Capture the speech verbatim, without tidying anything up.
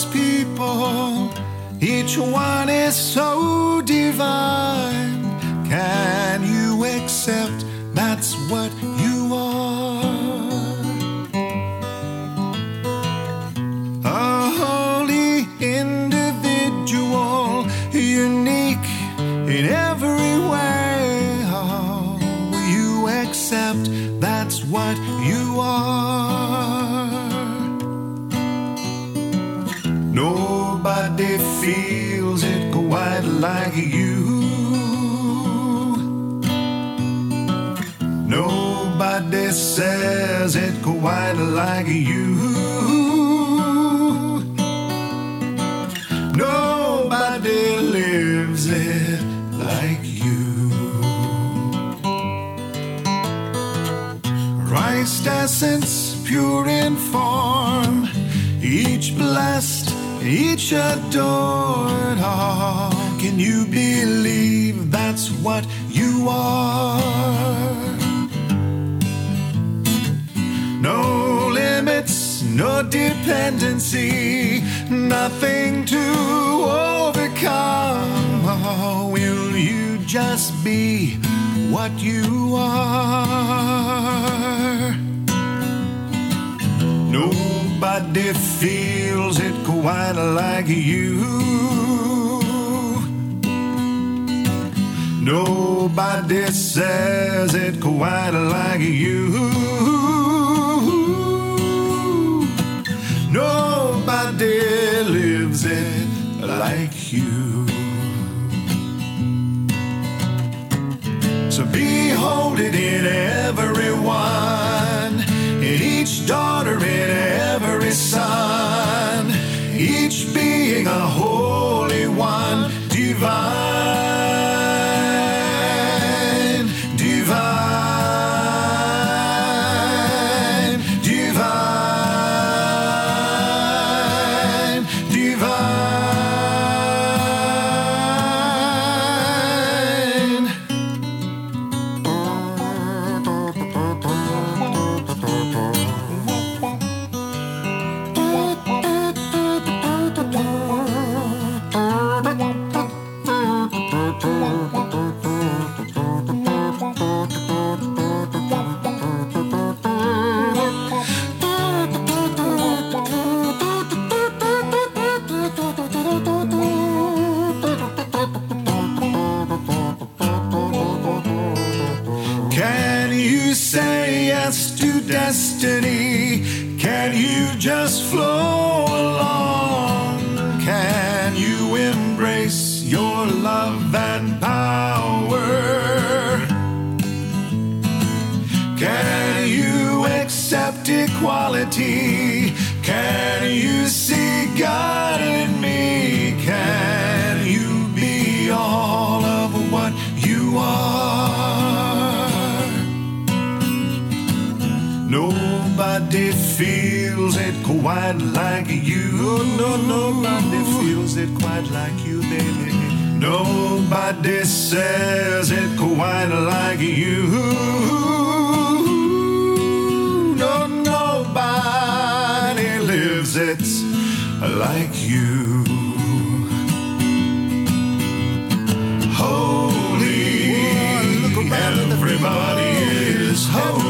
God's people, each one is so divine. Can you accept that's what you are? A holy individual, unique in every way. Oh, you accept that's what you are. Nobody feels it quite like you. Nobody says it quite like you. Nobody lives it like you. Christ essence pure in form, each blessed, each adored. Oh, can you believe that's what you are? No limits, no dependency, nothing to overcome. Oh, will you just be what you are? Nobody feels it quite like you. Nobody says it quite like you. Nobody lives it like you. So behold it in everyone, in each daughter, in every son, each being a holy one, divine, divine, divine, divine. Can you say yes to destiny? Can you just flow along? Can you embrace your love and power? Can you accept equality? Can you see God in me? Can you be all of what you are? Nobody feels it quite like you. No, nobody feels it quite like you, baby. Nobody says it quite like you. No, nobody lives it like you. Holy, everybody is holy.